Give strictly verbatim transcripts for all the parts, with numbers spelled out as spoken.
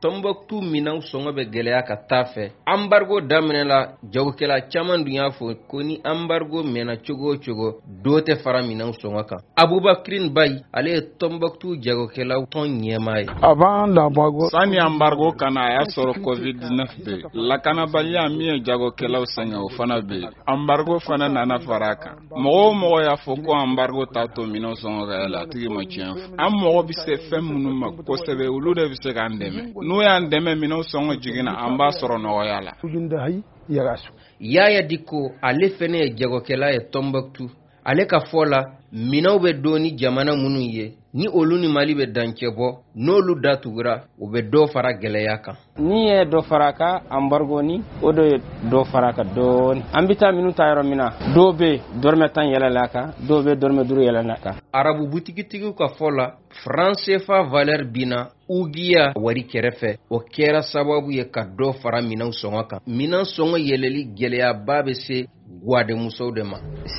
Tombouctou minɛnw sɔngɔ bɛ gɛlɛya ka taa fɛ. Embargo daminɛ la jagokɛla caman dun y'a fɔ ko ni embargo mɛnna cogo o cogo dɔ tɛ fara minɛnw sɔngɔ kan. Aboubacry Bayi ale ye Tombouctou jagokɛlaw tɔn ɲɛmaa ye. Avant l'embargo, sani embargo kana a y'a sɔrɔ covid dix-neuf bɛ lakanabaliya min ye jagokɛlaw sɛgɛn o fana bɛ embargo fana nana fara a kan. Mɔgɔ o mɔgɔ y'a fɔ ko embargo t'a to minɛnw sɔngɔ ka yɛlɛ a tigi ma tiɲɛ fɔ. An mɔgɔ bɛ se fɛn minnu ma kosɛbɛ olu de bɛ se k'an dɛmɛ. N'o y'an dɛmɛ minɛnw sɔngɔ jiginna an b'a sɔrɔ nɔgɔya la. Yaya Diko ale fɛnɛ ye jagokɛla ye Tombouctou. Ale ka fɔ la minɛnw bɛ don ni jamana minnu ye ni olu ni Mali bɛ dancɛ bɔ n'olu datugura u bɛ dɔ fara gɛlɛya kan. Ni ye dɔ fara ka embargo ni o de ye dɔ fara ka dɔɔni. An bɛ taa minnu ta yɔrɔ min na dɔw bɛ dɔrɔmɛ tan yɛlɛla kan dɔw bɛ dɔrɔmɛ duuru yɛlɛla kan. Arabu butigitigiw ka fɔ la franc C F A valeur binna ugiya wari kɛrɛfɛ o kɛra sababu ye ka dɔ fara minɛnw sɔngɔ kan. Minɛn sɔngɔ yɛlɛli gɛlɛyaba bɛ se guademusow de ma.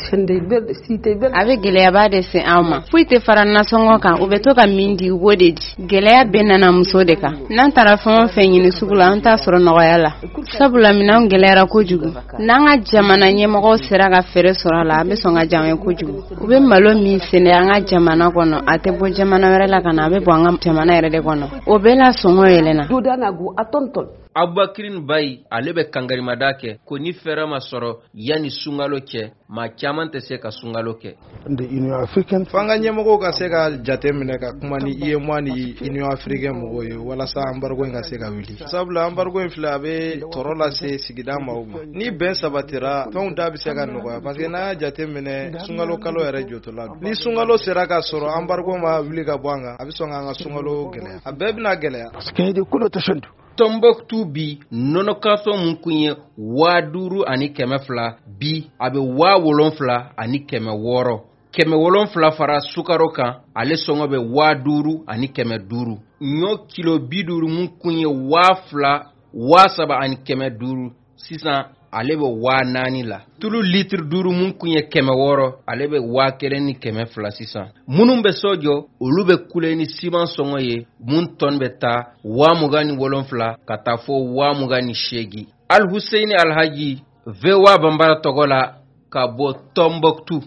A bɛ gɛlɛyaba de se an ma. Foyi tɛ fara nasɔngɔ kan u bɛ to ka min di u b'o de di. Gɛlɛya bɛ nana muso de kan. N'an taara fɛn o fɛn ɲini sugu la an t'a sɔrɔ nɔgɔya la. Sabula minɛnw gɛlɛyara kojugu. N'an ka jamana ɲɛmɔgɔw sera ka fɛɛrɛ sɔrɔ a la a bɛ sɔn ka janya kojugu. U bɛ malo min sɛnɛ an ka jamana kɔnɔ a tɛ bɔ jamana wɛrɛ la ka na a bɛ bɔ an ka jamana yɛrɛ de kɔnɔ. O bɛɛ la sɔngɔ yɛlɛna. Aboubacry Bayi ale bɛ kangarimada kɛ ko ni fɛrɛ ma sɔrɔ yanni sunkalo cɛ maa caman tɛ se ka sunkalo kɛ. Fanga ɲɛmɔgɔw ka se ka jate minɛ ka kuma ni I E M O A ni Union Africaine mɔgɔw ye walasa embargo in ka se ka wuli. Sabula embargo in filɛ a bɛ tɔɔrɔ lase sigida maaw ma. Ni bɛn sabatira fɛnw da bɛ se ka nɔgɔya parce que n'a y'a jate minɛ sunkalo kalo yɛrɛ jɔtɔla don. Ni sunkalo sera ka sɔrɔ embargo ma wuli ka bɔ an kan a bɛ sɔn k'an ka sunkalo gɛlɛya. A bɛɛ bɛna gɛlɛya. Tombouctou bi nɔnɔkaso mun kun ye waa duuru ani kɛmɛ fila bi a bɛ waa wolonfila ani kɛmɛ wɔɔrɔ. Kɛmɛ wolonfila fara sukaro kan ale sɔngɔ bɛ waa duuru ani kɛmɛ duuru. Ɲɔ kilo bi duuru mun kun ye waa fila waa saba ani kɛmɛ duuru sisan ale bɛ waa naani la. Tulu litiri duuru mun kun ye kɛmɛ wɔɔrɔ ale bɛ waa kelen ni kɛmɛ fila sisan. Minnu bɛ so jɔ olu bɛ kule ni siman sɔngɔ ye mun tɔn bɛ taa waa mugan ni wolonfila ka taa fɔ waa mugan ni seegin. Al Husseini Alhaji V O A Banbara tɔgɔ la ka bɔ Tombouctou.